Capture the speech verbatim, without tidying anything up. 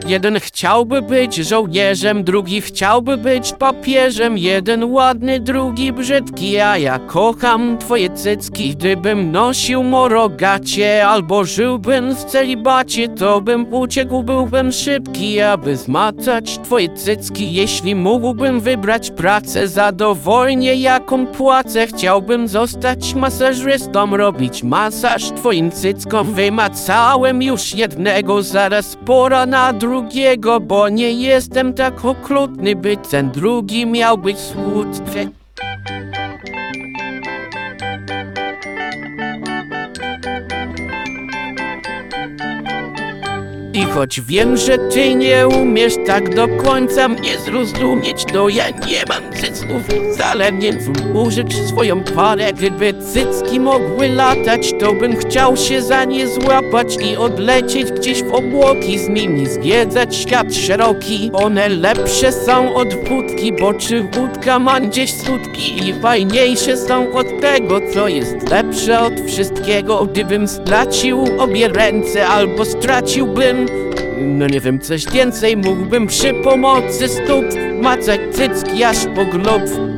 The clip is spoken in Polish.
Jeden chciałby być żołnierzem, drugi chciałby być papieżem. Jeden ładny, drugi brzydki, a ja kocham twoje cycki. Gdybym nosił morogacie albo żyłbym w celibacie, to bym uciekł, byłbym szybki, aby zmatać twoje cycki. Jeśli mógłbym wybrać pracę za dowolnie jaką płacę, chciałbym zostać masażystą, robić masaż twoim cyckom. Wymacałem już jednego, zaraz pora na drugiego, bo nie jestem tak okrutny, by ten drugi miał być słodki. I choć wiem, że ty nie umiesz tak do końca mnie zrozumieć, to ja nie mam cycków, wcale nie użyć swoją parę. Gdyby cycki mogły latać, to bym chciał się za nie złapać i odlecieć gdzieś w obłoki, z nimi zwiedzać świat szeroki. One lepsze są od wódki, bo czy wódka ma gdzieś skutki, i fajniejsze są od tego, co jest lepsze od wszystkiego. Gdybym stracił obie ręce albo straciłbym, no nie wiem, coś więcej, mógłbym przy pomocy stóp macać cycki aż po grób.